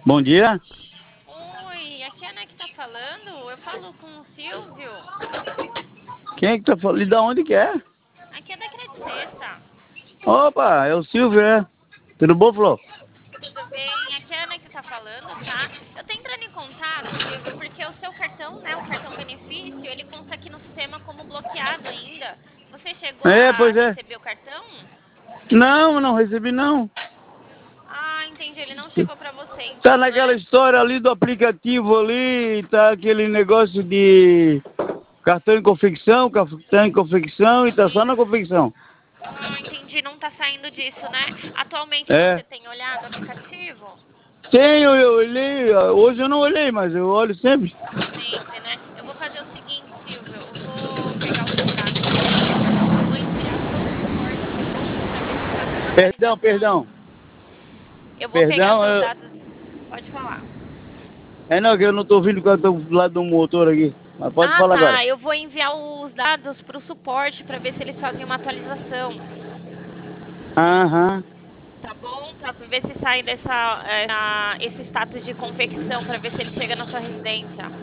Bom dia. Oi, aqui é a Ana que tá falando. Eu falo com o Silvio. Quem é que tá falando? Da onde que é? Aqui é da Cred Sexta. Opa, é o Silvio, é? Tudo bom, Flor? Tudo bem? Aqui é a Ana que tá falando, tá? Eu tô entrando em contato, Silvio, porque o seu cartão, né, o cartão benefício, ele consta aqui no sistema como bloqueado ainda. Você chegou É, a pois é. receber o cartão? Não, não recebi não. Ah, entendi. Ele não chegou pra você, Tá então, naquela né? história ali do aplicativo ali, tá aquele negócio de cartão em confecção e tá só na Isso. confecção. Ah, entendi. Não tá saindo disso, né? Atualmente você É. tem olhado o aplicativo? Tenho, eu olhei, hoje eu não olhei, mas eu olho sempre. Sempre, né? Eu vou fazer o seguinte, Silvio, eu vou pegar os seus dados aqui, eu vou enviar para o suporte, tá bom? Para ver se fazem uma Perdão, atualização. perdão. Eu vou pegar Perdão, seus dados. Pode falar. é não, que eu não tô ouvindo porque eu tô do lado do motor aqui. Mas pode Ah, falar agora. tá. Eu vou enviar os dados para o suporte para ver se eles fazem uma atualização. Aham. Tá bom? Para ver se sai esse status de confecção, para ver se ele chega na sua residência.